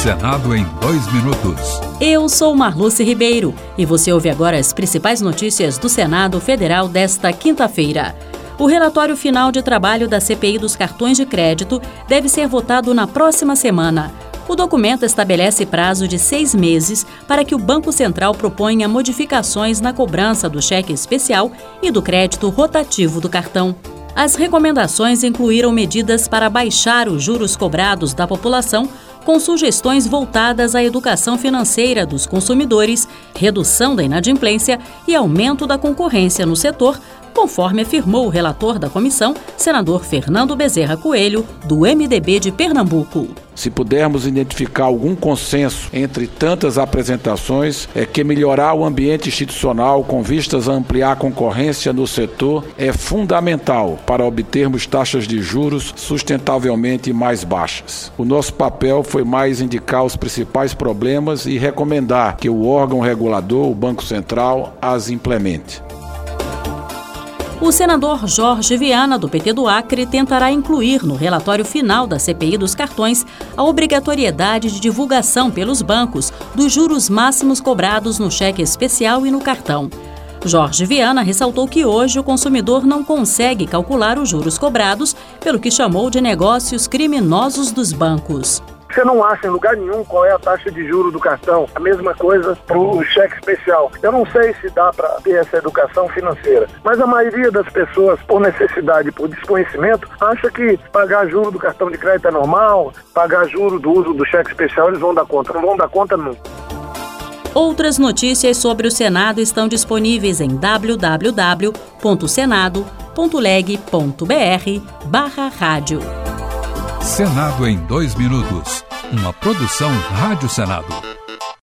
Senado em 2 minutos. Eu sou Marluce Ribeiro e você ouve agora as principais notícias do Senado Federal desta quinta-feira. O relatório final de trabalho da CPI dos cartões de crédito deve ser votado na próxima semana. O documento estabelece prazo de 6 meses para que o Banco Central proponha modificações na cobrança do cheque especial e do crédito rotativo do cartão. As recomendações incluíram medidas para baixar os juros cobrados da população, com sugestões voltadas à educação financeira dos consumidores, redução da inadimplência e aumento da concorrência no setor, conforme afirmou o relator da comissão, senador Fernando Bezerra Coelho, do MDB de Pernambuco. Se pudermos identificar algum consenso entre tantas apresentações, é que melhorar o ambiente institucional com vistas a ampliar a concorrência no setor é fundamental para obtermos taxas de juros sustentavelmente mais baixas. O nosso papel foi mais indicar os principais problemas e recomendar que o órgão regulador, o Banco Central, as implemente. O senador Jorge Viana, do PT do Acre, tentará incluir no relatório final da CPI dos cartões a obrigatoriedade de divulgação pelos bancos dos juros máximos cobrados no cheque especial e no cartão. Jorge Viana ressaltou que hoje o consumidor não consegue calcular os juros cobrados pelo que chamou de negócios criminosos dos bancos. Você não acha em lugar nenhum qual é a taxa de juros do cartão. A mesma coisa para o cheque especial. Eu não sei se dá para ter essa educação financeira, mas a maioria das pessoas, por necessidade, por desconhecimento, acha que pagar juros do cartão de crédito é normal, pagar juros do uso do cheque especial eles vão dar conta. Não vão dar conta nunca. Outras notícias sobre o Senado estão disponíveis em www.senado.leg.br/rádio. Senado em 2 minutos. Uma produção Rádio Senado.